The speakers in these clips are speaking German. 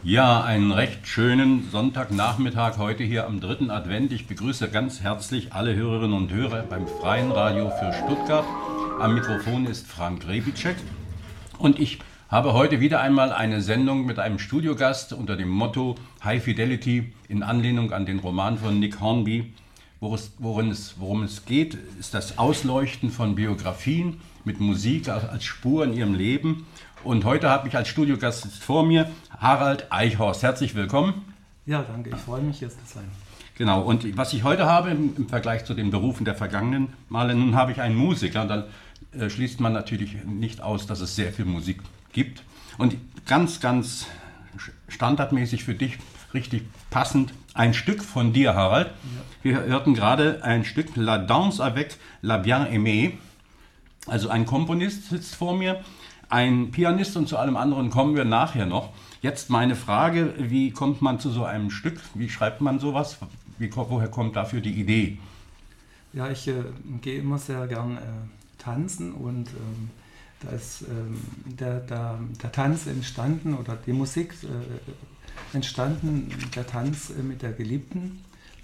Ja, einen recht schönen Sonntagnachmittag heute hier am 3. Advent. Ich begrüße ganz herzlich alle Hörerinnen und Hörer beim Freien Radio für Stuttgart. Am Mikrofon ist Frank Rebitschek und ich habe heute wieder einmal eine Sendung mit einem Studiogast unter dem Motto High Fidelity in Anlehnung an den Roman von Nick Hornby. Worum es geht, ist das Ausleuchten von Biografien mit Musik als Spur in ihrem Leben. Und heute habe ich als Studiogast vor mir Harald Eichhorst. Herzlich willkommen. Ja, danke. Ich freue mich, hier zu sein. Genau, und was ich heute habe im Vergleich zu den Berufen der vergangenen Male, nun habe ich einen Musiker. Und dann schließt man natürlich nicht aus, dass es sehr viel Musik gibt. Und ganz, ganz standardmäßig für dich, richtig passend, ein Stück von dir, Harald. Ja. Wir hörten gerade ein Stück La Danse avec la Bien-Aimée. Also ein Komponist sitzt vor mir, ein Pianist und zu allem anderen kommen wir nachher noch. Jetzt meine Frage, wie kommt man zu so einem Stück? Wie schreibt man sowas? Woher kommt dafür die Idee? Ja, ich gehe immer sehr gern tanzen und da ist der Tanz entstanden oder die Musik entstanden, der Tanz mit der Geliebten,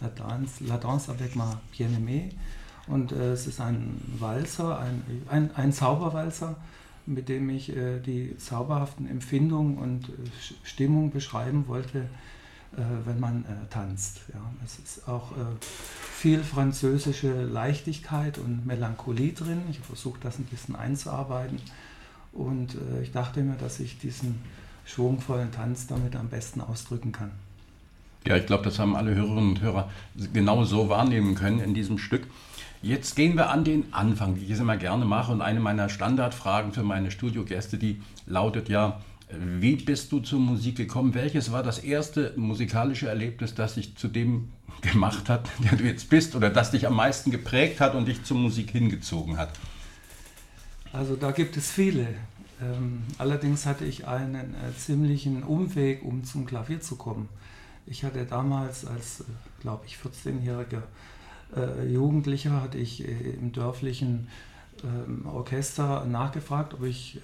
La Danse avec ma Bien-Aimée. Und es ist ein Walzer, ein Zauberwalzer, mit dem ich die zauberhaften Empfindungen und Stimmung beschreiben wollte, wenn man tanzt. Ja, es ist auch viel französische Leichtigkeit und Melancholie drin. Ich versuche das ein bisschen einzuarbeiten und ich dachte mir, dass ich diesen schwungvollen Tanz damit am besten ausdrücken kann. Ja, ich glaube, das haben alle Hörerinnen und Hörer genau so wahrnehmen können in diesem Stück. Jetzt gehen wir an den Anfang, wie ich es immer gerne mache. Und eine meiner Standardfragen für meine Studiogäste, die lautet ja, wie bist du zur Musik gekommen? Welches war das erste musikalische Erlebnis, das dich zu dem gemacht hat, der du jetzt bist, oder das dich am meisten geprägt hat und dich zur Musik hingezogen hat? Also da gibt es viele. Allerdings hatte ich einen ziemlichen Umweg, um zum Klavier zu kommen. Ich hatte damals als, glaube ich, 14-jähriger Jugendlicher, hatte ich im dörflichen Orchester nachgefragt, ob ich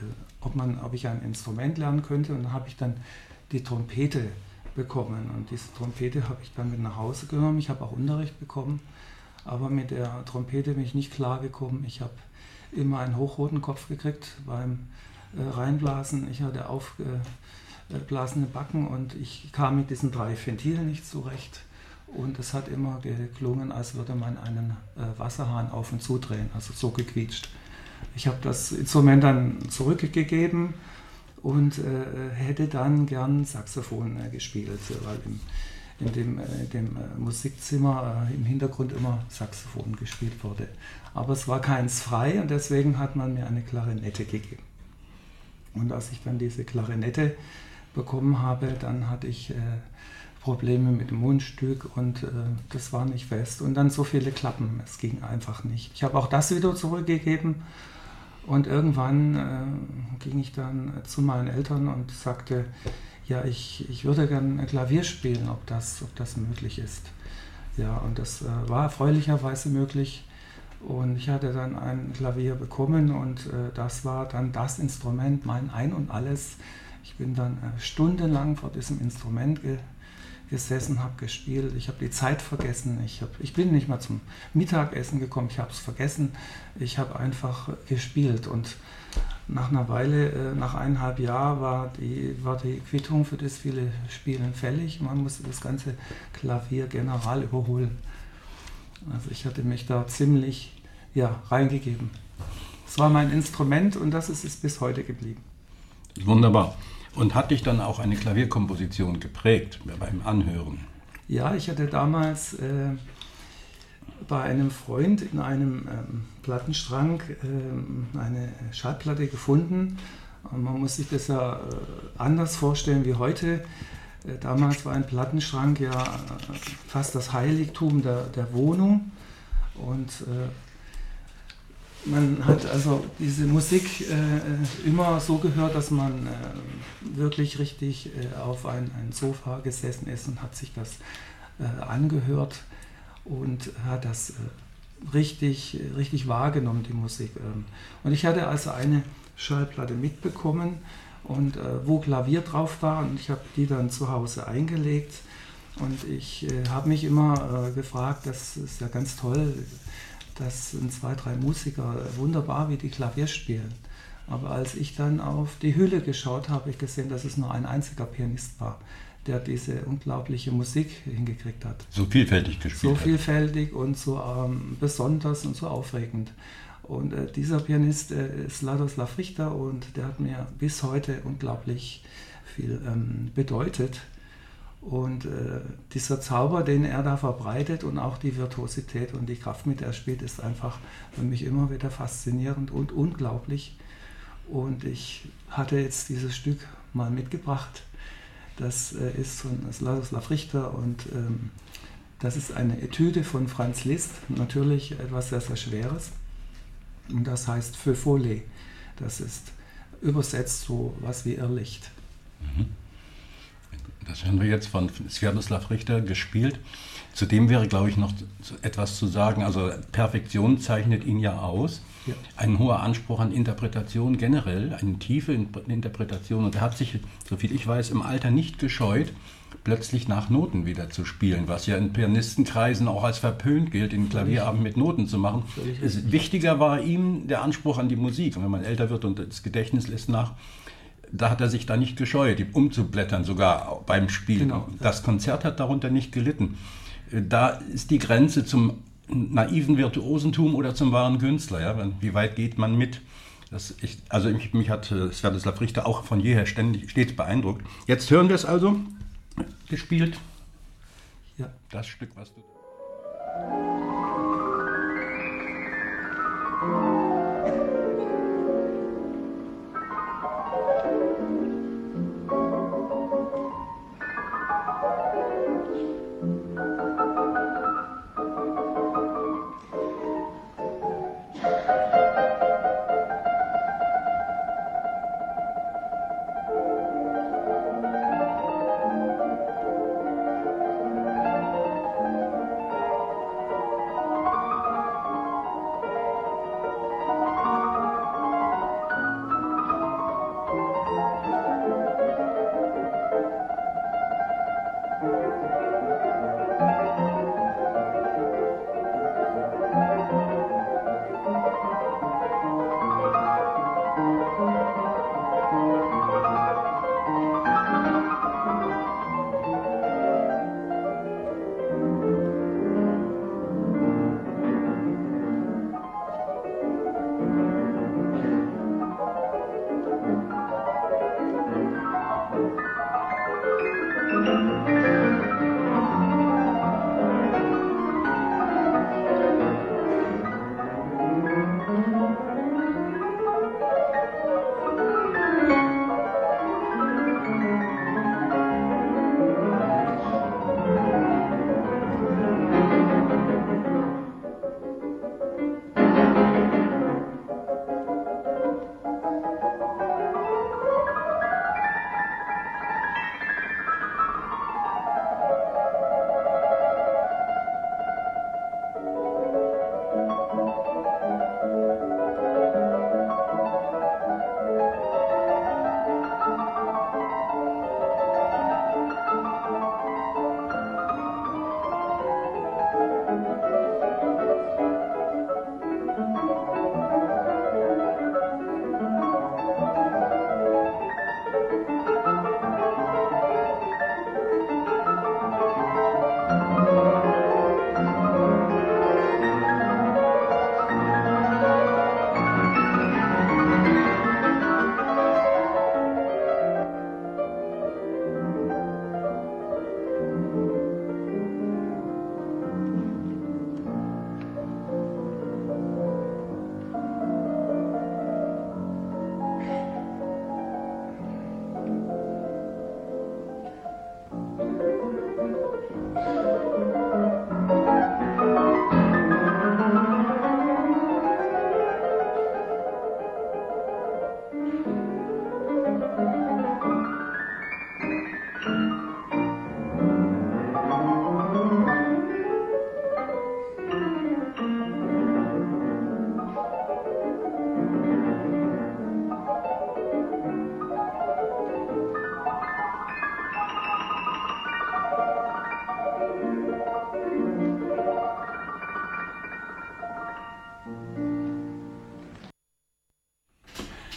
ein Instrument lernen könnte, und dann habe ich dann die Trompete bekommen und diese Trompete habe ich dann mit nach Hause genommen. Ich habe auch Unterricht bekommen, aber mit der Trompete bin ich nicht klargekommen. Ich habe immer einen hochroten Kopf gekriegt beim Reinblasen. Ich hatte aufgeblasene Backen und ich kam mit diesen 3 Ventilen nicht zurecht. Und es hat immer geklungen, als würde man einen Wasserhahn auf und zudrehen, also so gequietscht. Ich habe das Instrument dann zurückgegeben und hätte dann gern Saxophon gespielt, weil in dem Musikzimmer im Hintergrund immer Saxophon gespielt wurde. Aber es war keins frei und deswegen hat man mir eine Klarinette gegeben. Und als ich dann diese Klarinette bekommen habe, dann hatte ich Probleme mit dem Mundstück und das war nicht fest. Und dann so viele Klappen, es ging einfach nicht. Ich habe auch das wieder zurückgegeben und irgendwann ging ich dann zu meinen Eltern und sagte, ja, ich würde gerne Klavier spielen, ob das möglich ist. Ja, und das war erfreulicherweise möglich. Und ich hatte dann ein Klavier bekommen und das war dann das Instrument, mein Ein und Alles. Ich bin dann stundenlang vor diesem Instrument gesessen, habe gespielt, ich habe die Zeit vergessen, ich bin nicht mal zum Mittagessen gekommen, ich habe es vergessen, ich habe einfach gespielt und nach einer Weile, nach 1,5 Jahren war die Quittung für das viele Spielen fällig, man musste das ganze Klavier general überholen. Also ich hatte mich da ziemlich reingegeben. Es war mein Instrument und das ist es bis heute geblieben. Wunderbar. Und hat dich dann auch eine Klavierkomposition geprägt beim Anhören? Ja, ich hatte damals bei einem Freund in einem Plattenschrank eine Schallplatte gefunden. Und man muss sich das ja anders vorstellen wie heute. Damals war ein Plattenschrank ja fast das Heiligtum der Wohnung. Und man hat also diese Musik immer so gehört, dass man wirklich richtig auf ein Sofa gesessen ist und hat sich das angehört und hat das richtig wahrgenommen, die Musik. Und ich hatte also eine Schallplatte mitbekommen und wo Klavier drauf war, und ich habe die dann zu Hause eingelegt. Und ich habe mich immer gefragt, das ist ja ganz toll, das sind 2, 3 Musiker wunderbar, wie die Klavier spielen. Aber als ich dann auf die Hülle geschaut habe, habe ich gesehen, dass es nur ein einziger Pianist war, der diese unglaubliche Musik hingekriegt hat. So vielfältig gespielt So vielfältig und so besonders und so aufregend. Und dieser Pianist ist Ladislav Richter, und der hat mir bis heute unglaublich viel bedeutet. Und dieser Zauber, den er da verbreitet, und auch die Virtuosität und die Kraft, mit der er spielt, ist einfach für mich immer wieder faszinierend und unglaublich. Und ich hatte jetzt dieses Stück mal mitgebracht. Das ist von Ladislav Richter, und das ist eine Etüde von Franz Liszt, natürlich etwas sehr, sehr Schweres. Und das heißt Feu follet. Das ist übersetzt so was wie Irrlicht. Das hören wir jetzt von Sviatoslav Richter gespielt. Zudem wäre, glaube ich, noch etwas zu sagen. Also Perfektion zeichnet ihn ja aus. Ja. Ein hoher Anspruch an Interpretation generell, eine tiefe Interpretation. Und er hat sich, soviel ich weiß, im Alter nicht gescheut, plötzlich nach Noten wieder zu spielen, was ja in Pianistenkreisen auch als verpönt gilt, den Klavierabend mit Noten zu machen. Wichtiger war ihm der Anspruch an die Musik. Und wenn man älter wird und das Gedächtnis lässt nach, da hat er sich da nicht gescheut, umzublättern, sogar beim Spielen. Genau. Das Konzert hat darunter nicht gelitten. Da ist die Grenze zum naiven Virtuosentum oder zum wahren Künstler. Ja? Wie weit geht man mit? Mich hat Sviatoslav Richter auch von jeher stets beeindruckt. Jetzt hören wir es also gespielt. Ja. Das Stück, was du...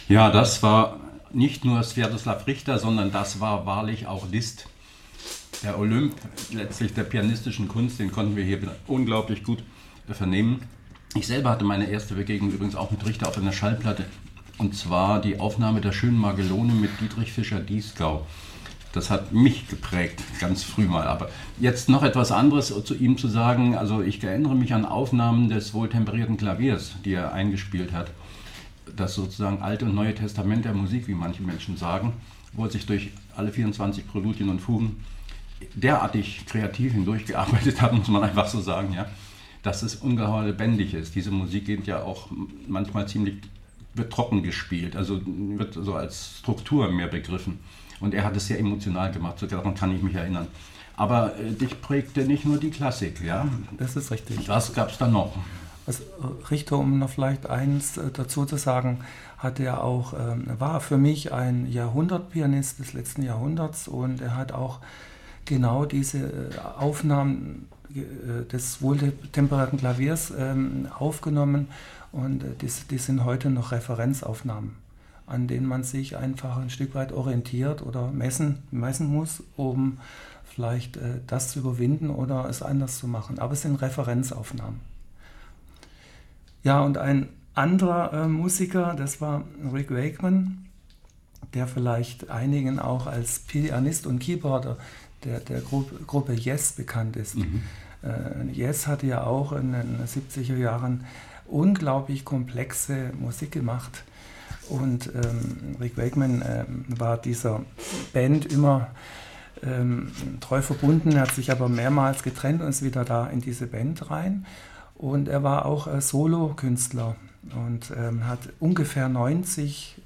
Ja, das war nicht nur Swiatoslav Richter, sondern das war wahrlich auch Liszt. Der Olymp letztlich der pianistischen Kunst, den konnten wir hier unglaublich gut vernehmen. Ich selber hatte meine erste Begegnung übrigens auch mit Richter auf einer Schallplatte. Und zwar die Aufnahme der schönen Magellone mit Dietrich Fischer-Dieskau. Das hat mich geprägt, ganz früh mal. Aber jetzt noch etwas anderes zu ihm zu sagen. Also ich erinnere mich an Aufnahmen des wohltemperierten Klaviers, die er eingespielt hat. Das sozusagen Alte und Neue Testament der Musik, wie manche Menschen sagen, wo er sich durch alle 24 Präludien und Fugen derartig kreativ hindurchgearbeitet hat, muss man einfach so sagen, ja, dass es ungeheuer lebendig ist. Diese Musik geht ja auch manchmal wird trocken gespielt, also wird so als Struktur mehr begriffen. Und er hat es sehr emotional gemacht, so daran kann ich mich erinnern. Aber dich prägte nicht nur die Klassik, ja? Das ist richtig. Was gab es da noch? Also Richter, um noch vielleicht eins dazu zu sagen, war für mich ein Jahrhundertpianist des letzten Jahrhunderts, und er hat auch genau diese Aufnahmen des wohltemperierten Klaviers aufgenommen, und die sind heute noch Referenzaufnahmen, an denen man sich einfach ein Stück weit orientiert oder messen muss, um vielleicht das zu überwinden oder es anders zu machen. Aber es sind Referenzaufnahmen. Ja, und ein anderer Musiker, das war Rick Wakeman, der vielleicht einigen auch als Pianist und Keyboarder der Gruppe Yes bekannt ist. Mhm. Yes hatte ja auch in den 70er Jahren unglaublich komplexe Musik gemacht. Und Rick Wakeman war dieser Band immer treu verbunden. Er hat sich aber mehrmals getrennt und ist wieder da in diese Band rein. Und er war auch Solo-Künstler und hat ungefähr 90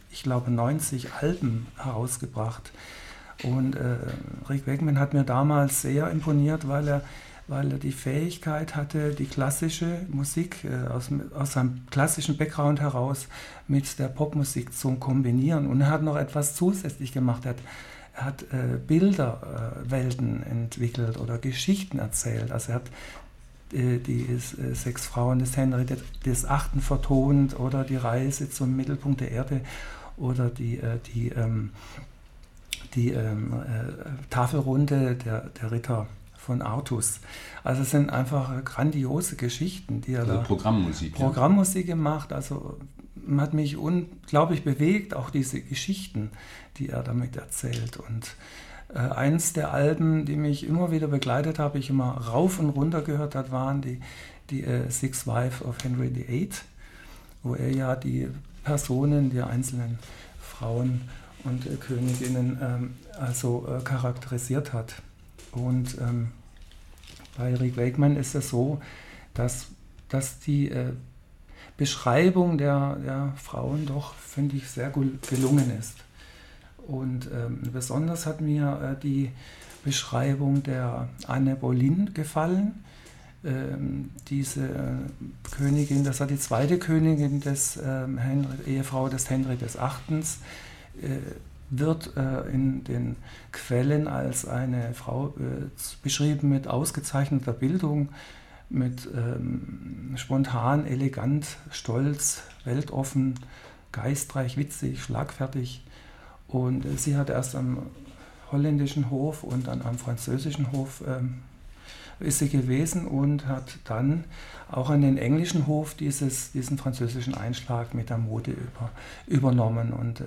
Alben herausgebracht. Und Rick Wakeman hat mir damals sehr imponiert, weil er die Fähigkeit hatte, die klassische Musik aus seinem klassischen Background heraus mit der Popmusik zu kombinieren. Und er hat noch etwas zusätzlich gemacht. Er hat Bilderwelten entwickelt oder Geschichten erzählt. Also er hat die 6 Frauen des Henry des Achten vertont oder die Reise zum Mittelpunkt der Erde oder die Tafelrunde der Ritter von Artus. Also es sind einfach grandiose Geschichten, die er also Programmmusik gemacht. Also hat mich unglaublich bewegt, auch diese Geschichten, die er damit erzählt. Und eins der Alben, die mich immer wieder begleitet habe, ich immer rauf und runter gehört habe, waren die Sixth Wife of Henry VIII, wo er ja die Personen, die einzelnen Frauen und Königinnen charakterisiert hat. Und bei Rick Wakeman ist es so, dass die Beschreibung der Frauen doch, finde ich, sehr gut gelungen ist. Und besonders hat mir die Beschreibung der Anne Boleyn gefallen. Diese Königin, das war die zweite Königin Ehefrau des Henry des Achtens, wird in den Quellen als eine Frau beschrieben mit ausgezeichneter Bildung, mit spontan, elegant, stolz, weltoffen, geistreich, witzig, schlagfertig. Und sie hat erst am holländischen Hof und dann am französischen Hof ist sie gewesen und hat dann auch an den englischen Hof diesen französischen Einschlag mit der Mode übernommen. Und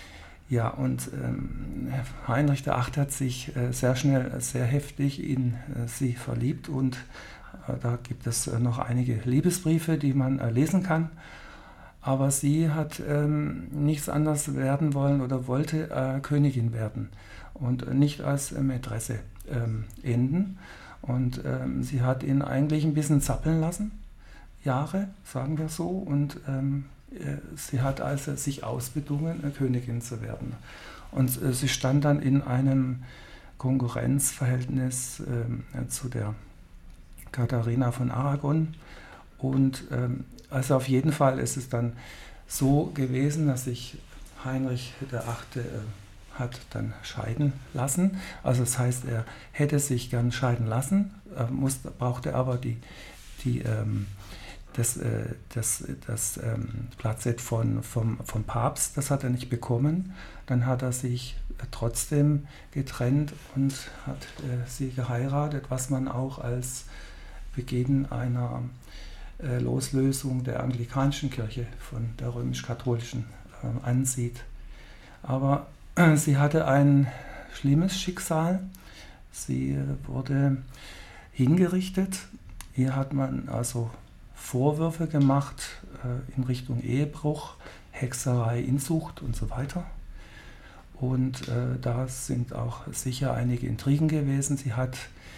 Heinrich VIII. Hat sich sehr schnell, sehr heftig in sie verliebt, und da gibt es noch einige Liebesbriefe, die man lesen kann. Aber sie hat nichts anderes werden wollen oder wollte Königin werden und nicht als Mätresse enden. Und sie hat ihn eigentlich ein bisschen zappeln lassen, Jahre, sagen wir so, und sie hat also sich ausbedungen, Königin zu werden. Und sie stand dann in einem Konkurrenzverhältnis zu der Katharina von Aragon. Und also auf jeden Fall ist es dann so gewesen, dass sich Heinrich VIII. Hat dann scheiden lassen. Also das heißt, er hätte sich gern scheiden lassen, brauchte aber das Platzett vom Papst, das hat er nicht bekommen. Dann hat er sich trotzdem getrennt und hat sie geheiratet, was man auch als Beginn einer Loslösung der anglikanischen Kirche von der römisch-katholischen ansieht. Aber sie hatte ein schlimmes Schicksal. Sie wurde hingerichtet. Ihr hat man also Vorwürfe gemacht in Richtung Ehebruch, Hexerei, Inzucht und so weiter. Und da sind auch sicher einige Intrigen gewesen. Sie hat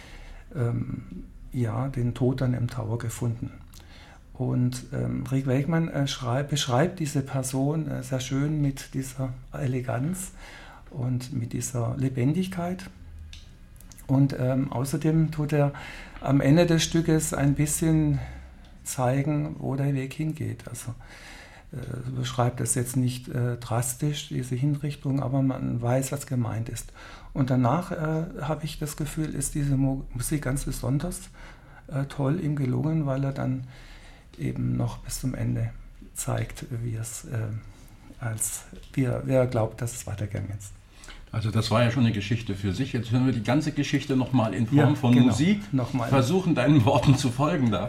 den Tod dann im Tower gefunden. Und Rick Wakeman beschreibt diese Person sehr schön mit dieser Eleganz und mit dieser Lebendigkeit. Und außerdem tut er am Ende des Stückes ein bisschen zeigen, wo der Weg hingeht. Also beschreibt das jetzt nicht drastisch, diese Hinrichtung, aber man weiß, was gemeint ist. Und danach habe ich das Gefühl, ist diese Musik ganz besonders toll ihm gelungen, weil er dann eben noch bis zum Ende zeigt, wie er glaubt, dass es weitergegangen ist. Also das war ja schon eine Geschichte für sich. Jetzt hören wir die ganze Geschichte nochmal in Form von Musik. Nochmal. Versuchen, deinen Worten zu folgen da.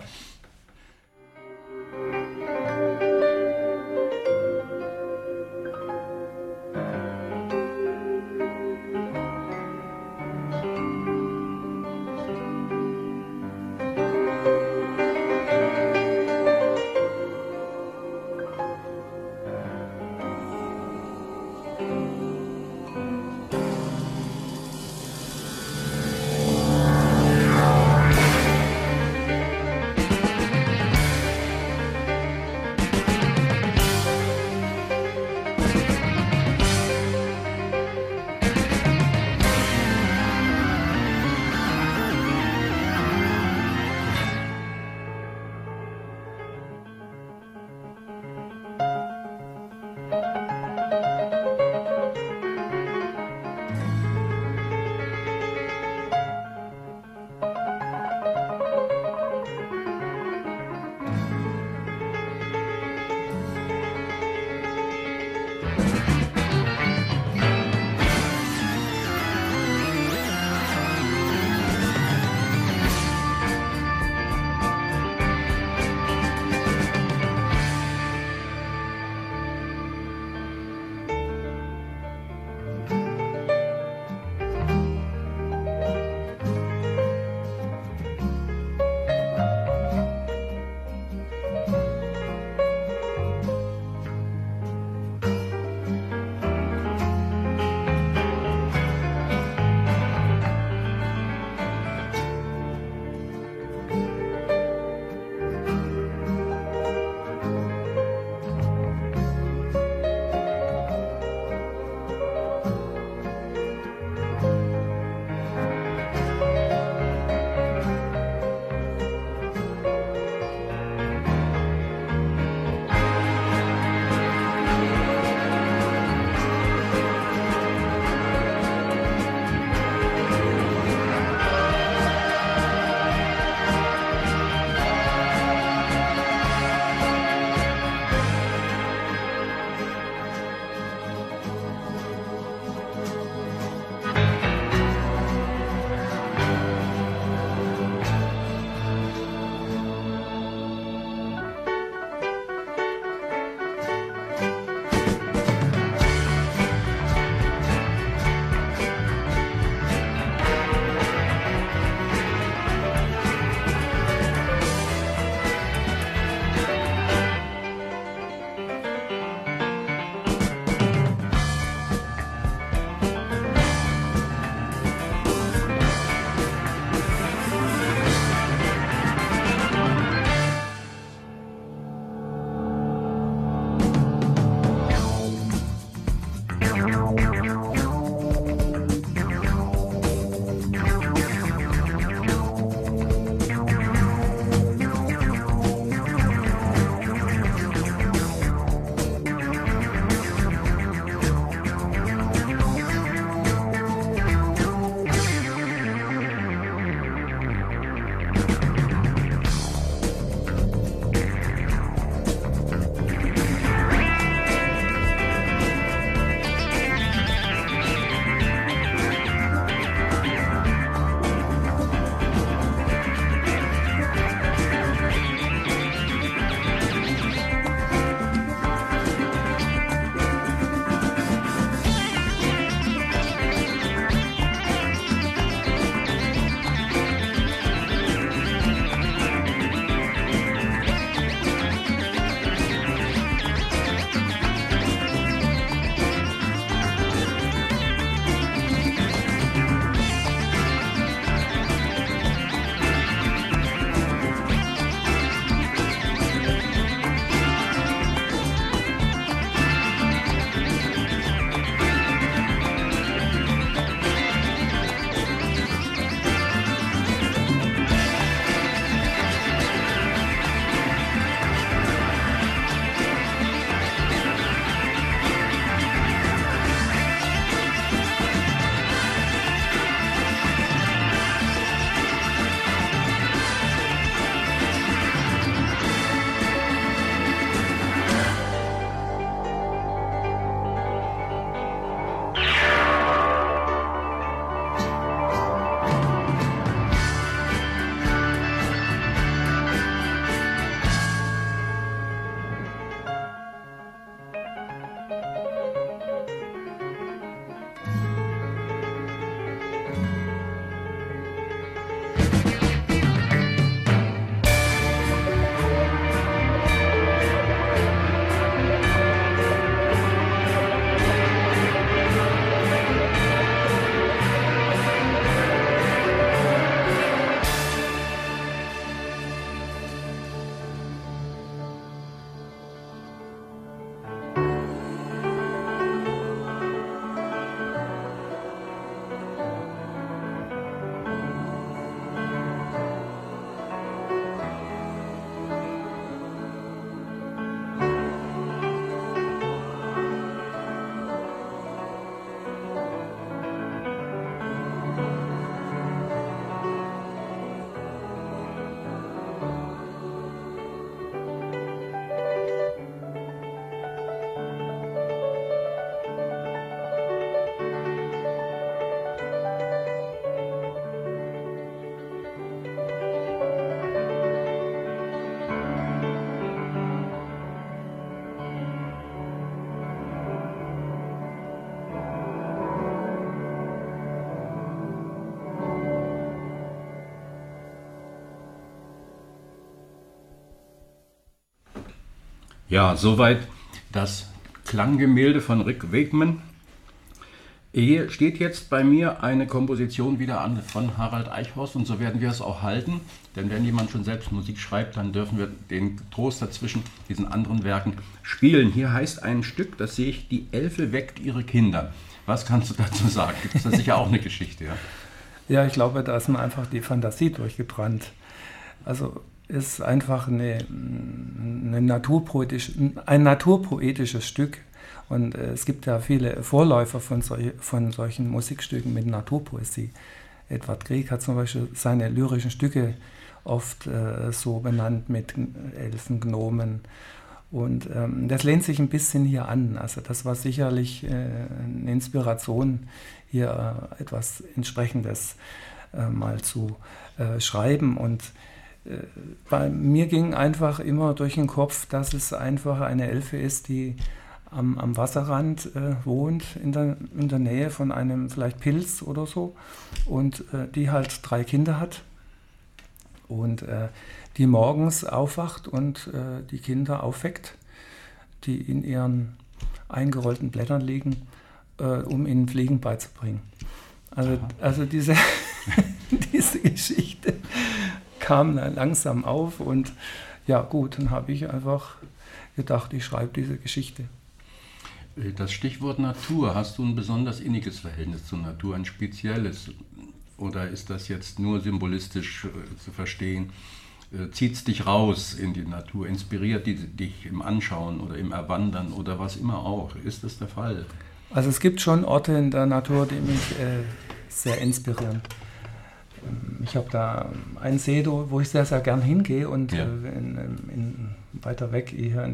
Ja, soweit das Klanggemälde von Rick Wakeman. Hier steht jetzt bei mir eine Komposition wieder an von Harald Eichhorst und so werden wir es auch halten. Denn wenn jemand schon selbst Musik schreibt, dann dürfen wir den Trost dazwischen diesen anderen Werken spielen. Hier heißt ein Stück, das sehe ich, die Elfe weckt ihre Kinder. Was kannst du dazu sagen? Gibt es da sicher auch eine Geschichte? Ja? Ja, ich glaube, da ist mir einfach die Fantasie durchgebrannt. Also ist einfach ein naturpoetisches Stück. Und es gibt ja viele Vorläufer von solchen Musikstücken mit Naturpoesie. Edward Grieg hat zum Beispiel seine lyrischen Stücke oft so benannt mit Elfen, Gnomen. Und das lehnt sich ein bisschen hier an. Also das war sicherlich eine Inspiration, hier etwas Entsprechendes mal zu schreiben. Und bei mir ging einfach immer durch den Kopf, dass es einfach eine Elfe ist, die am Wasserrand wohnt, in der Nähe von einem vielleicht Pilz oder so, und die halt 3 Kinder hat und die morgens aufwacht und die Kinder aufweckt, die in ihren eingerollten Blättern liegen, um ihnen Fliegen beizubringen. Also diese, diese Geschichte kam dann langsam auf und ja gut, dann habe ich einfach gedacht, ich schreibe diese Geschichte. Das Stichwort Natur, hast du ein besonders inniges Verhältnis zur Natur, ein spezielles? Oder ist das jetzt nur symbolistisch zu verstehen? Zieht es dich raus in die Natur, inspiriert dich im Anschauen oder im Erwandern oder was immer auch? Ist das der Fall? Also es gibt schon Orte in der Natur, die mich sehr inspirieren. Ich habe da einen See, wo ich sehr, sehr gern hingehe und ja. Weiter weg hier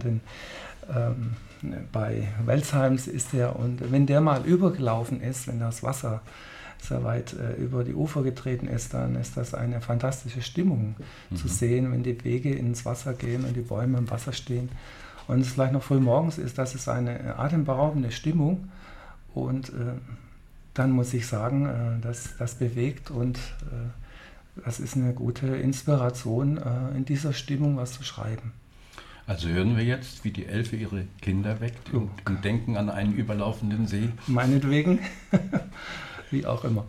bei Welsheims ist der, und wenn der mal übergelaufen ist, wenn das Wasser sehr weit über die Ufer getreten ist, dann ist das eine fantastische Stimmung zu sehen, wenn die Wege ins Wasser gehen und die Bäume im Wasser stehen. Und es vielleicht noch früh morgens ist, das ist eine atemberaubende Stimmung. Und dann muss ich sagen, das bewegt und das ist eine gute Inspiration, in dieser Stimmung was zu schreiben. Also hören wir jetzt, wie die Elfe ihre Kinder weckt und denken an einen überlaufenden See? Meinetwegen, wie auch immer.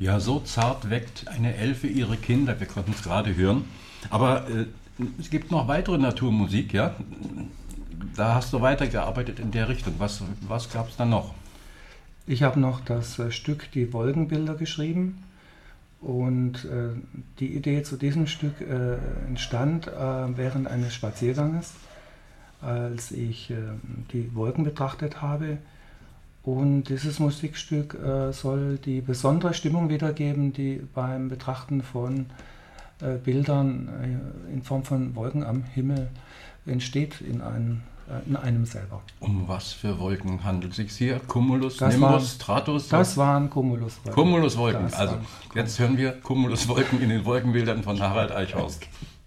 Ja, so zart weckt eine Elfe ihre Kinder, wir konnten es gerade hören. Aber es gibt noch weitere Naturmusik, ja? Da hast du weitergearbeitet in der Richtung. Was gab es da noch? Ich habe noch das Stück Die Wolkenbilder geschrieben und die Idee zu diesem Stück entstand während eines Spazierganges, als ich die Wolken betrachtet habe. Und dieses Musikstück soll die besondere Stimmung wiedergeben, die beim Betrachten von Bildern in Form von Wolken am Himmel entsteht in einem selber. Um was für Wolken handelt es sich hier? Cumulus, Das Nimbus, Stratus? Das waren Cumuluswolken. Cumuluswolken. Also jetzt hören wir Cumuluswolken in den Wolkenbildern von Harald Eichhorst.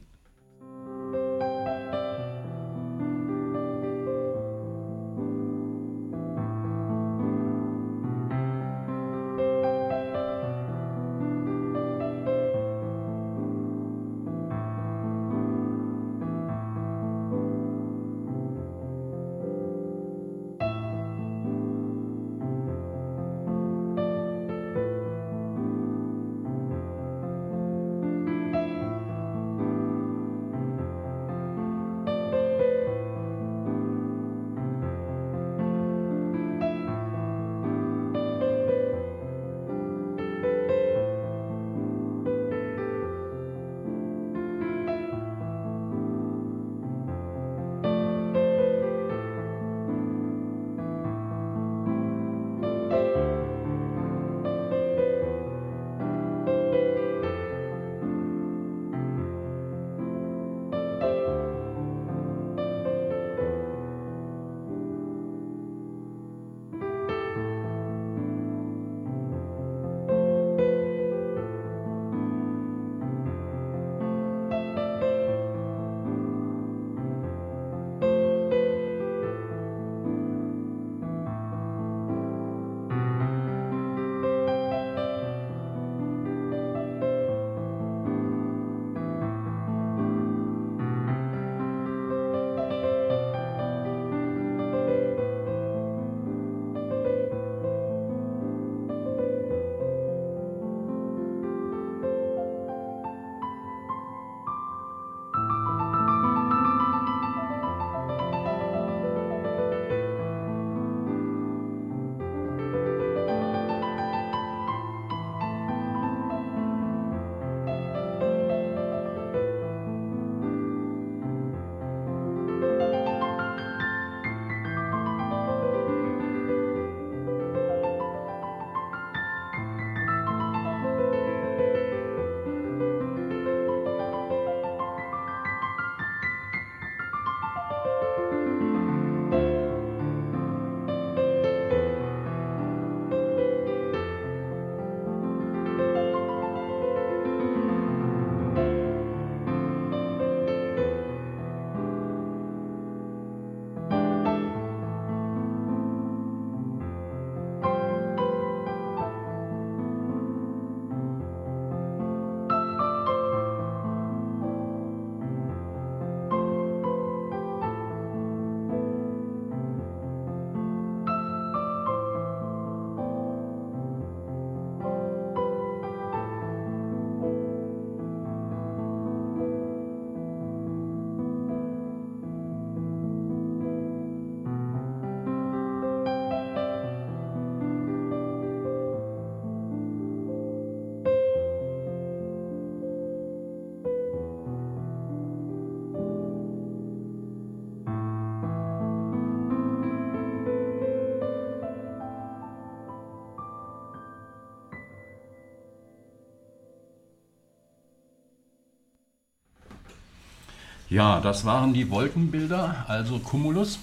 Ja, das waren die Wolkenbilder, also Cumulus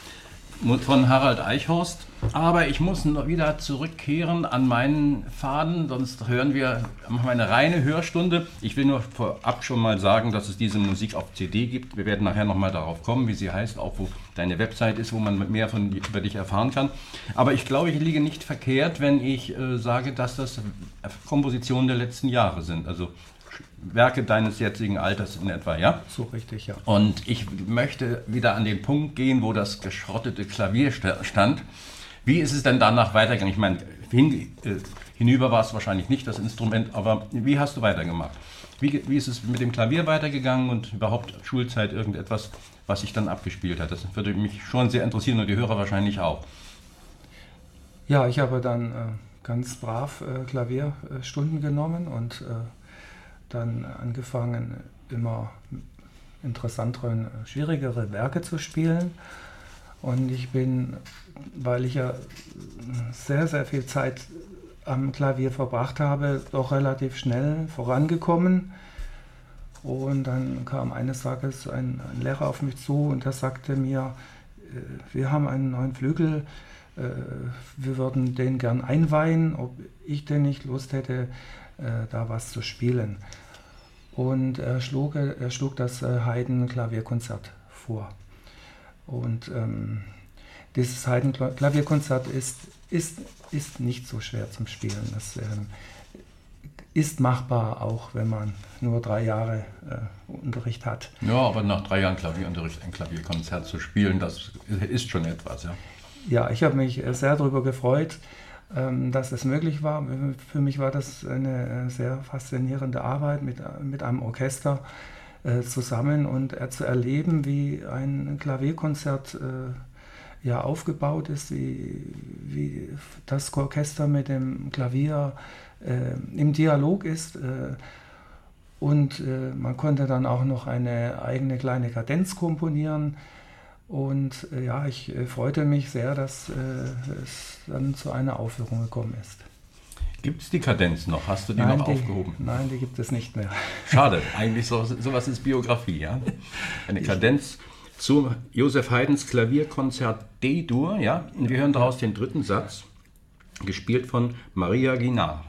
von Harald Eichhorst. Aber ich muss noch wieder zurückkehren an meinen Faden, sonst machen wir eine reine Hörstunde. Ich will nur vorab schon mal sagen, dass es diese Musik auf CD gibt. Wir werden nachher nochmal darauf kommen, wie sie heißt, auch wo deine Website ist, wo man mehr über dich erfahren kann. Aber ich glaube, ich liege nicht verkehrt, wenn ich sage, dass das Kompositionen der letzten Jahre sind. Also Werke deines jetzigen Alters in etwa, ja? So richtig, ja. Und ich möchte wieder an den Punkt gehen, wo das geschrottete Klavier stand. Wie ist es denn danach weitergegangen? Ich meine, hinüber war es wahrscheinlich nicht das Instrument, aber wie hast du weitergemacht? Wie ist es mit dem Klavier weitergegangen und überhaupt Schulzeit irgendetwas, was sich dann abgespielt hat? Das würde mich schon sehr interessieren und die Hörer wahrscheinlich auch. Ja, ich habe dann ganz brav Klavierstunden genommen und dann angefangen, immer interessantere und schwierigere Werke zu spielen. Und ich bin, weil ich ja sehr, sehr viel Zeit am Klavier verbracht habe, doch relativ schnell vorangekommen. Und dann kam eines Tages ein Lehrer auf mich zu und der sagte mir, wir haben einen neuen Flügel, wir würden den gern einweihen, ob ich denn nicht Lust hätte, da was zu spielen. Und er schlug das Haydn-Klavierkonzert vor. Und dieses Haydn-Klavierkonzert ist nicht so schwer zum Spielen. Das ist machbar, auch wenn man nur 3 Jahre Unterricht hat. Ja, aber nach 3 Jahren Klavierunterricht ein Klavierkonzert zu spielen, das ist schon etwas, ja. Ja, ich habe mich sehr darüber gefreut, dass es möglich war. Für mich war das eine sehr faszinierende Arbeit mit einem Orchester zusammen und zu erleben, wie ein Klavierkonzert aufgebaut ist, wie das Orchester mit dem Klavier im Dialog ist. Und man konnte dann auch noch eine eigene kleine Kadenz komponieren. Und ich freute mich sehr, dass es dann zu einer Aufführung gekommen ist. Gibt es die Kadenz noch? Hast du die noch aufgehoben? Nein, die gibt es nicht mehr. Schade, eigentlich sowas ist Biografie, ja? Eine Kadenz zu Joseph Haydns Klavierkonzert D-Dur, ja? Und wir hören daraus den 3. Satz, gespielt von Maria Guinard.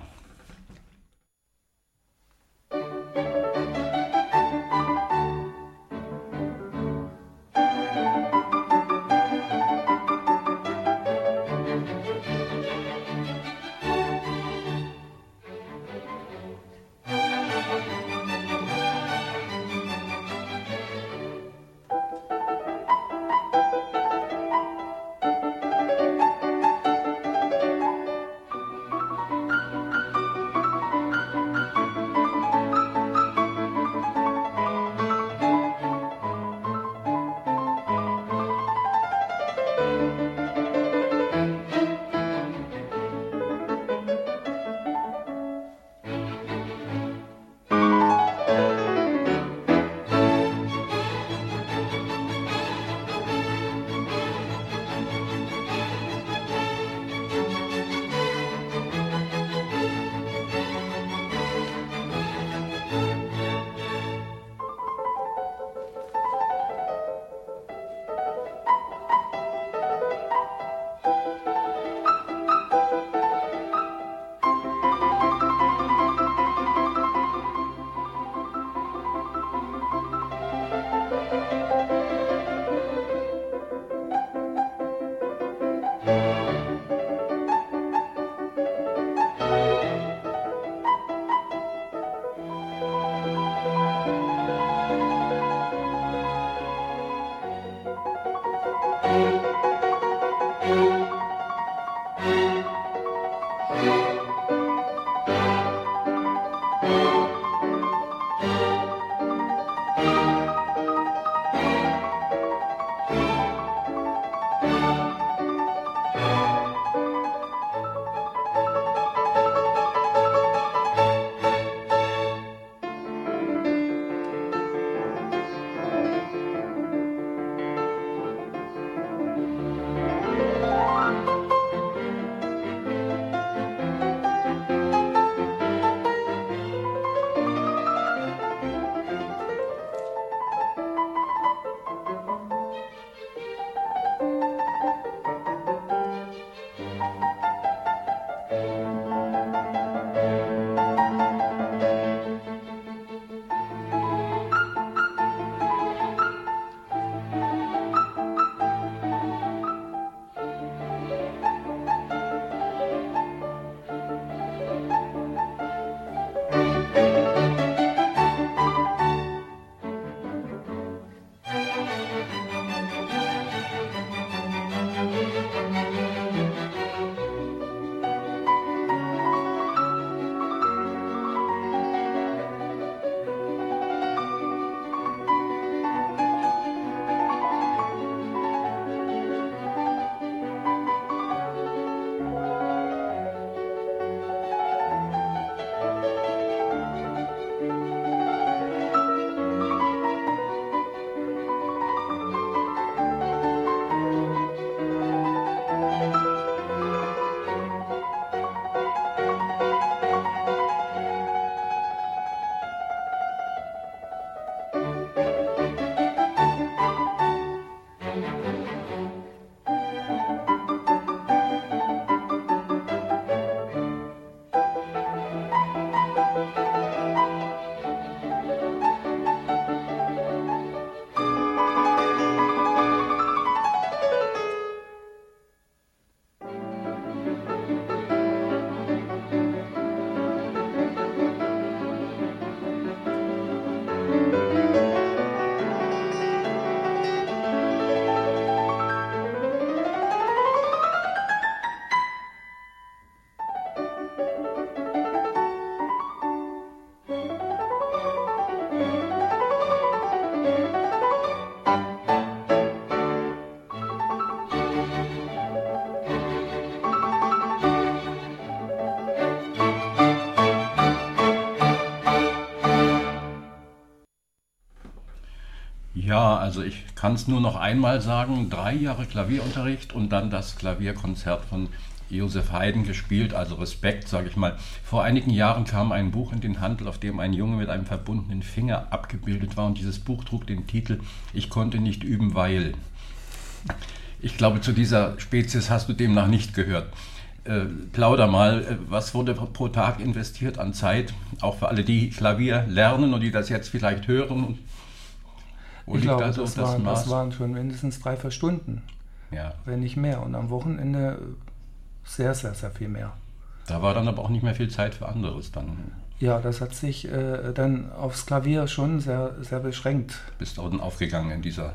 Ja, also ich kann es nur noch einmal sagen, 3 Jahre Klavierunterricht und dann das Klavierkonzert von Josef Haydn gespielt, also Respekt, sage ich mal. Vor einigen Jahren kam ein Buch in den Handel, auf dem ein Junge mit einem verbundenen Finger abgebildet war und dieses Buch trug den Titel Ich konnte nicht üben, weil. Ich glaube, zu dieser Spezies hast du demnach nicht gehört. Plauder mal, was wurde pro Tag investiert an Zeit, auch für alle, die Klavier lernen und die das jetzt vielleicht hören? Wo ich glaube, das waren schon mindestens 3-4 Stunden, ja. Wenn nicht mehr. Und am Wochenende sehr, sehr, sehr viel mehr. Da war dann aber auch nicht mehr viel Zeit für anderes dann. Ja, das hat sich dann aufs Klavier schon sehr, sehr beschränkt. Bist du dann aufgegangen in dieser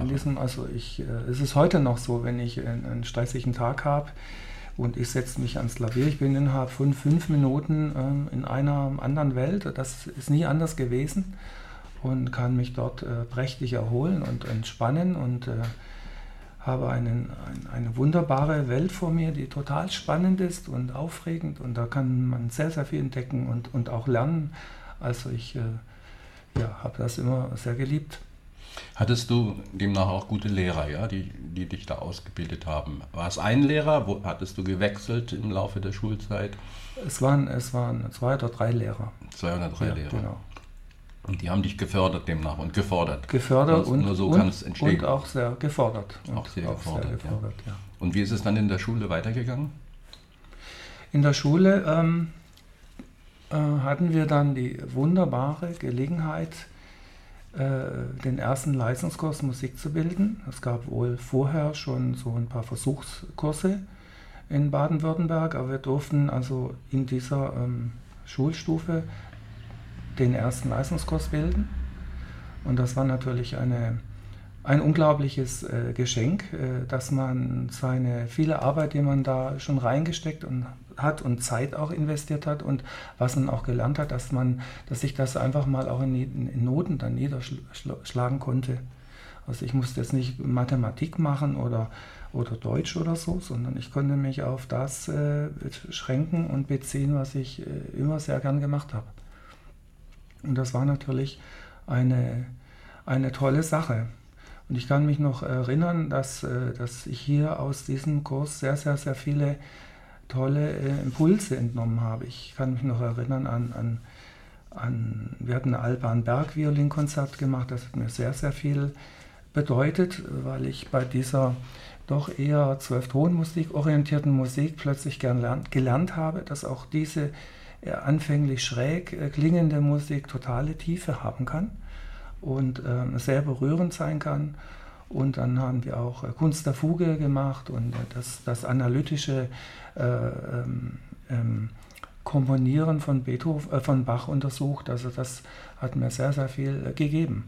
es ist heute noch so, wenn ich einen stressigen Tag habe und ich setze mich ans Klavier, ich bin innerhalb von 5 Minuten in einer anderen Welt, das ist nie anders gewesen und kann mich dort prächtig erholen und entspannen und habe eine wunderbare Welt vor mir, die total spannend ist und aufregend und da kann man sehr, sehr viel entdecken und auch lernen. Also ich habe das immer sehr geliebt. Hattest du demnach auch gute Lehrer, ja, die dich da ausgebildet haben? War es ein Lehrer? Hattest du gewechselt im Laufe der Schulzeit? Es waren 2 oder 3 Lehrer. 2 oder 3 Lehrer. Genau. Und die haben dich gefördert demnach und gefordert. Gefördert und nur so kann es entstehen. Und auch sehr gefordert. Auch sehr gefordert, ja. Und wie ist es dann in der Schule weitergegangen? In der Schule hatten wir dann die wunderbare Gelegenheit, den ersten Leistungskurs Musik zu bilden. Es gab wohl vorher schon so ein paar Versuchskurse in Baden-Württemberg, aber wir durften also in dieser Schulstufe den ersten Leistungskurs bilden. Und das war natürlich ein unglaubliches Geschenk, dass man seine viele Arbeit, die man da schon reingesteckt hat und Zeit auch investiert hat und was man auch gelernt hat, dass sich das einfach mal auch in Noten dann niederschlagen konnte. Also ich musste jetzt nicht Mathematik machen oder Deutsch oder so, sondern ich konnte mich auf das beschränken und beziehen, was ich immer sehr gern gemacht habe. Und das war natürlich eine tolle Sache. Und ich kann mich noch erinnern, dass ich hier aus diesem Kurs sehr, sehr, sehr viele tolle Impulse entnommen habe. Ich kann mich noch erinnern wir hatten ein Alban Berg Violinkonzert gemacht, das hat mir sehr, sehr viel bedeutet, weil ich bei dieser doch eher 12-Ton-Musik orientierten Musik plötzlich gelernt habe, dass auch diese anfänglich schräg klingende Musik totale Tiefe haben kann und sehr berührend sein kann. Und dann haben wir auch Kunst der Fuge gemacht und das analytische Komponieren von Bach untersucht. Also das hat mir sehr, sehr viel gegeben.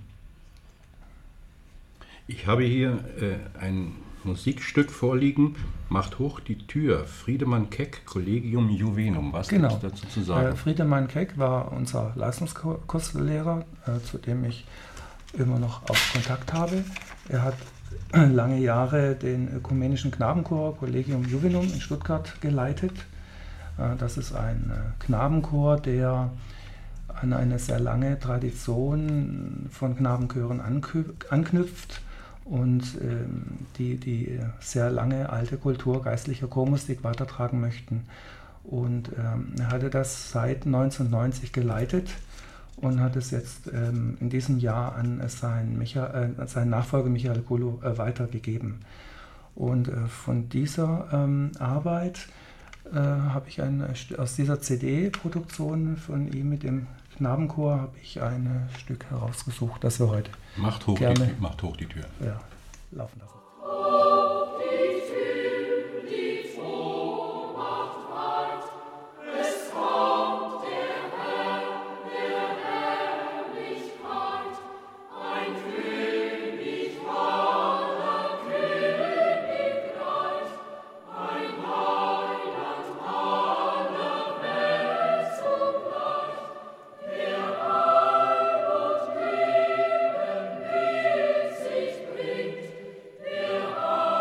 Ich habe hier ein Musikstück vorliegen, Macht hoch die Tür, Friedemann Keck, Collegium Juvenum. Was gibt es dazu zu sagen? Friedemann Keck war unser Leistungskurslehrer, zu dem ich immer noch auch Kontakt habe. Er hat lange Jahre den ökumenischen Knabenchor Collegium Juvenum in Stuttgart geleitet. Das ist ein Knabenchor, der an eine sehr lange Tradition von Knabenchören anknüpft und die sehr lange alte Kultur geistlicher Chormusik weitertragen möchten. Und er hatte das seit 1990 geleitet und hat es jetzt in diesem Jahr an seinen Nachfolger Michael Gullo weitergegeben. Und von dieser Arbeit habe ich aus dieser CD-Produktion von ihm mit dem Knabenchor habe ich ein Stück herausgesucht, das wir heute Macht hoch die Tür. Ja, laufen lassen. Sich bringt, der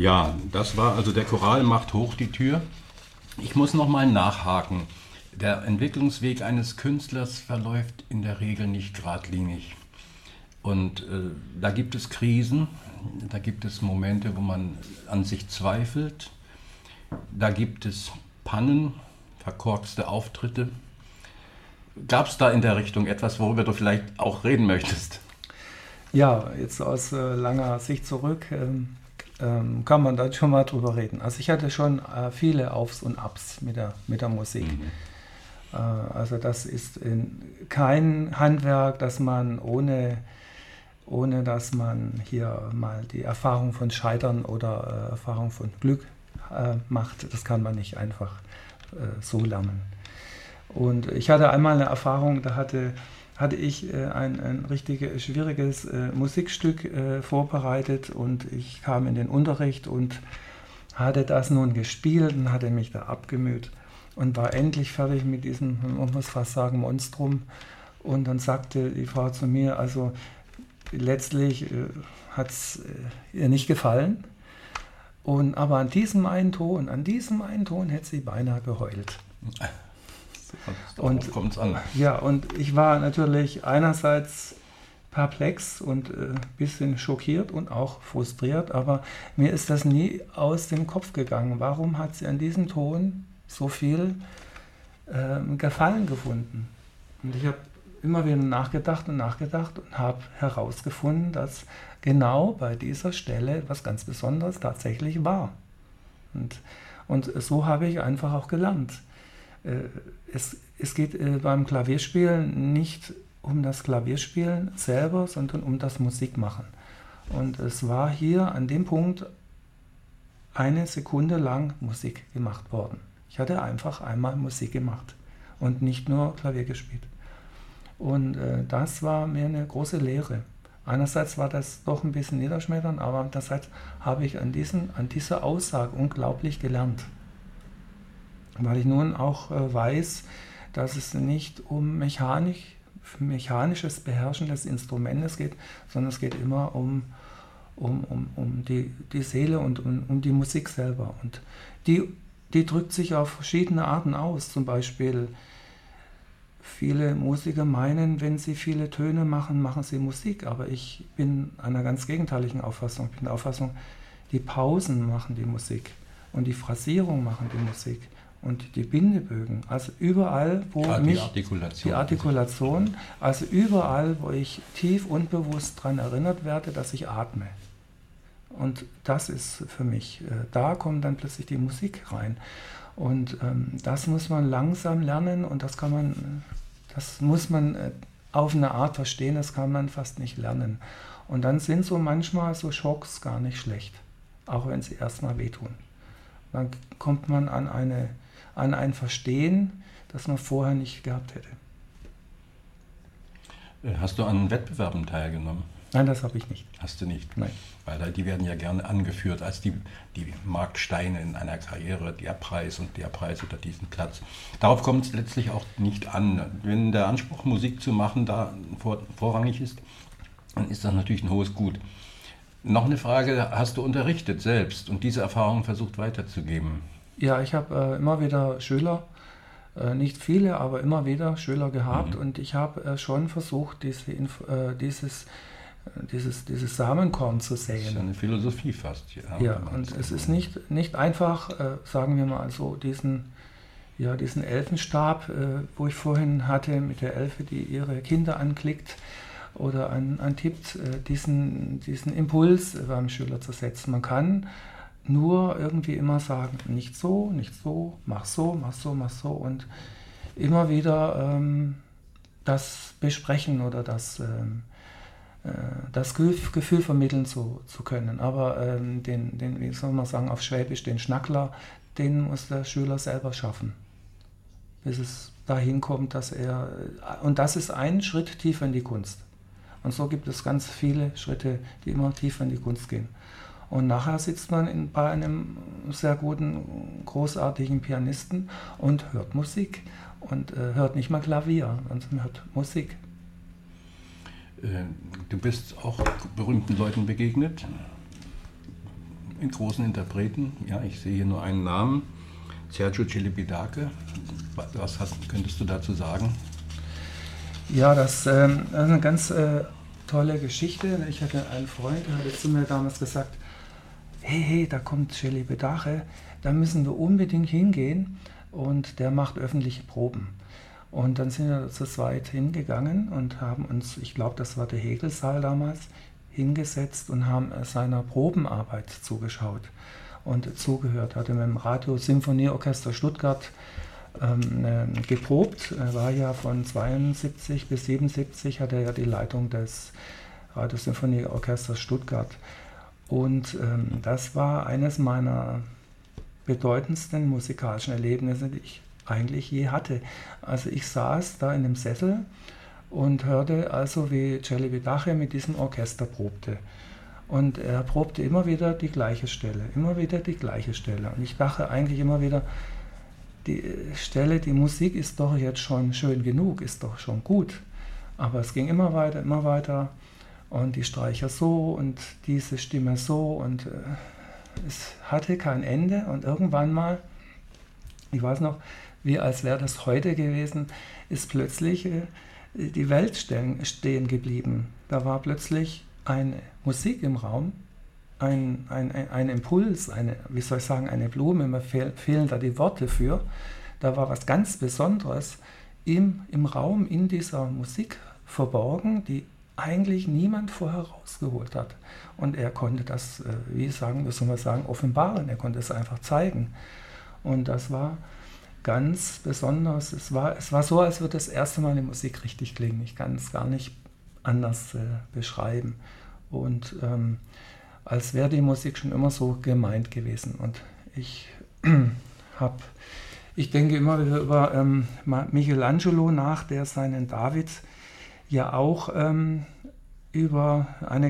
Ja, das war also der Choral macht hoch die Tür. Ich muss noch mal nachhaken. Der Entwicklungsweg eines Künstlers verläuft in der Regel nicht geradlinig. Und da gibt es Krisen, da gibt es Momente, wo man an sich zweifelt, da gibt es Pannen, verkorkste Auftritte. Gab es da in der Richtung etwas, worüber du vielleicht auch reden möchtest? Ja, jetzt aus langer Sicht zurück kann man da schon mal drüber reden. Also ich hatte schon viele Aufs und Abs mit der Musik. Also das ist kein Handwerk, das man ohne dass man hier mal die Erfahrung von Scheitern oder Erfahrung von Glück macht. Das kann man nicht einfach so lernen. Und ich hatte einmal eine Erfahrung, da hatte ich ein richtig schwieriges Musikstück vorbereitet und ich kam in den Unterricht und hatte das nun gespielt und hatte mich da abgemüht und war endlich fertig mit diesem, man muss fast sagen, Monstrum. Und dann sagte die Frau zu mir, also letztlich hat es ihr nicht gefallen, aber an diesem einen Ton hätte sie beinahe geheult. Und kommt's an. Ja, und ich war natürlich einerseits perplex und ein bisschen schockiert und auch frustriert, aber mir ist das nie aus dem Kopf gegangen. Warum hat sie an diesem Ton so viel Gefallen gefunden? Und ich habe immer wieder nachgedacht und habe herausgefunden, dass genau bei dieser Stelle was ganz Besonderes tatsächlich war. Und so habe ich einfach auch gelernt. Es geht beim Klavierspielen nicht um das Klavierspielen selber, sondern um das Musikmachen. Und es war hier an dem Punkt eine Sekunde lang Musik gemacht worden. Ich hatte einfach einmal Musik gemacht und nicht nur Klavier gespielt. Und das war mir eine große Lehre. Einerseits war das doch ein bisschen niederschmetternd, aber andererseits habe ich an dieser Aussage unglaublich gelernt. Weil ich nun auch weiß, dass es nicht um mechanisches Beherrschen des Instrumentes geht, sondern es geht immer um die Seele und um die Musik selber. Und die drückt sich auf verschiedene Arten aus. Zum Beispiel, viele Musiker meinen, wenn sie viele Töne machen, machen sie Musik. Aber ich bin einer ganz gegenteiligen Auffassung. Ich bin der Auffassung, die Pausen machen die Musik und die Phrasierung machen die Musik. Und die Bindebögen, also überall, wo die Artikulation, also überall, wo ich tief und bewusst daran erinnert werde, dass ich atme. Und das ist für mich, da kommt dann plötzlich die Musik rein. Und das muss man langsam lernen und das muss man auf eine Art verstehen, das kann man fast nicht lernen. Und dann sind so manchmal so Schocks gar nicht schlecht, auch wenn sie erstmal wehtun. Dann kommt man an ein Verstehen, das man vorher nicht gehabt hätte. Hast du an Wettbewerben teilgenommen? Nein, das habe ich nicht. Hast du nicht? Nein. Weil die werden ja gerne angeführt als die Marksteine in einer Karriere, der Preis oder diesen Platz. Darauf kommt es letztlich auch nicht an. Wenn der Anspruch, Musik zu machen, da vorrangig ist, dann ist das natürlich ein hohes Gut. Noch eine Frage, hast du unterrichtet selbst und diese Erfahrung versucht weiterzugeben? Ja, ich habe immer wieder Schüler, nicht viele, aber immer wieder Schüler gehabt und ich habe schon versucht, dieses Samenkorn zu säen. Das ist eine Philosophie fast. Ja, und es ist nicht einfach, sagen wir mal so, diesen Elfenstab, wo ich vorhin hatte, mit der Elfe, die ihre Kinder anklickt oder antippt, diesen Impuls beim Schüler zu setzen. Man kann nur irgendwie immer sagen, nicht so, mach so und immer wieder das besprechen oder das Gefühl vermitteln zu können. Aber wie soll man sagen, auf Schwäbisch, den Schnackler, den muss der Schüler selber schaffen, bis es dahin kommt, und das ist ein Schritt tiefer in die Kunst. Und so gibt es ganz viele Schritte, die immer tiefer in die Kunst gehen. Und nachher sitzt man bei einem sehr guten, großartigen Pianisten und hört Musik und hört nicht mal Klavier, sondern hört Musik. Du bist auch berühmten Leuten begegnet. großen Interpreten. Ja, ich sehe hier nur einen Namen, Sergiu Celibidache. Was könntest du dazu sagen? Ja, das ist eine ganz tolle Geschichte. Ich hatte einen Freund, der hatte zu mir damals gesagt, hey, da kommt Celibidache, da müssen wir unbedingt hingehen und der macht öffentliche Proben. Und dann sind wir zu zweit hingegangen und haben uns, ich glaube, das war der Hegelsaal damals, hingesetzt und haben seiner Probenarbeit zugeschaut und zugehört. Hatte mit dem Radio-Symphonieorchester Stuttgart geprobt. Er war ja von 72 bis 77, hatte er ja die Leitung des Radio-Symphonieorchesters Stuttgart. Und das war eines meiner bedeutendsten musikalischen Erlebnisse, die ich eigentlich je hatte. Also ich saß da in dem Sessel und hörte also, wie Celibidache mit diesem Orchester probte. Und er probte immer wieder die gleiche Stelle, immer wieder die gleiche Stelle. Und ich dachte eigentlich immer wieder, die Stelle, die Musik ist doch jetzt schon schön genug, ist doch schon gut. Aber es ging immer weiter und die Streicher so und diese Stimme so und es hatte kein Ende und irgendwann mal, ich weiß noch, wie als wäre das heute gewesen, ist plötzlich die Welt stehen geblieben. Da war plötzlich eine Musik im Raum, ein Impuls, eine Blume, mir fehlen da die Worte für. Da war was ganz Besonderes im Raum, in dieser Musik verborgen, die eigentlich niemand vorher rausgeholt hat. Und er konnte das, wie soll man sagen, offenbaren, er konnte es einfach zeigen. Und das war ganz besonders. Es war so, als würde das erste Mal die Musik richtig klingen. Ich kann es gar nicht anders beschreiben. Und als wäre die Musik schon immer so gemeint gewesen. Und ich denke immer wieder über Michelangelo nach, der seinen David ja auch über eine